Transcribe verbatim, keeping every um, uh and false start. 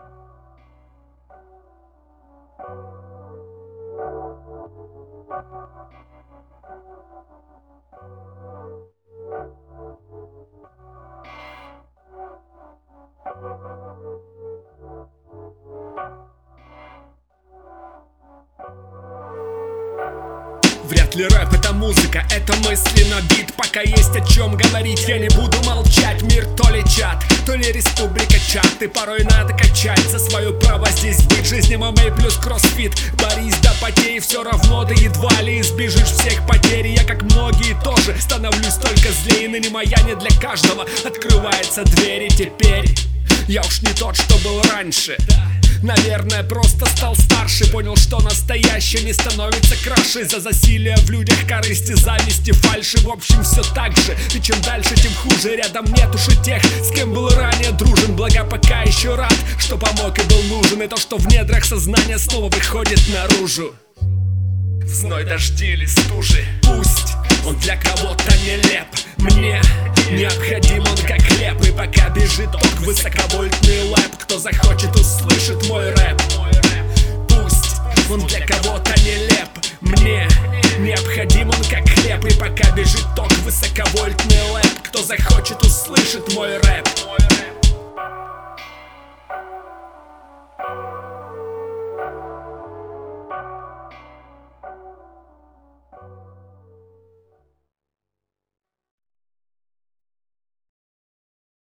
Вряд ли рэп — это музыка, это мысли на бит. Пока есть о чем говорить, я не буду молчать. Мир то ли чат, то ли республика чат. И порой надо качать за свое право здесь быть. Жизнь эм эм а плюс кроссфит. Борись до потери, все равно ты едва ли избежишь всех потерь. Я, как многие, тоже становлюсь только злее. Ныне моя не для каждого открывается двери теперь. Я уж не тот, что был раньше. Наверное, просто стал старше. Понял, что настоящее не становится краше. За засилие в людях корысти, зависти, фальши. В общем, все так же, и чем дальше, тем хуже. Рядом нет уж и тех, с кем был ранее дружен. Благо пока еще рад, что помог и был нужен. И то, что в недрах сознания снова выходит наружу. В зной, дожди или стужи, пусть он для кого-то нелеп, мне необходим он как хлеб. И пока бежит ток, высоковольтный лэп, кто захочет, услышит мой рэп. Пусть он для кого-то нелеп, мне необходим он как хлеб. И пока бежит ток, высоковольтный лэп, кто захочет, услышит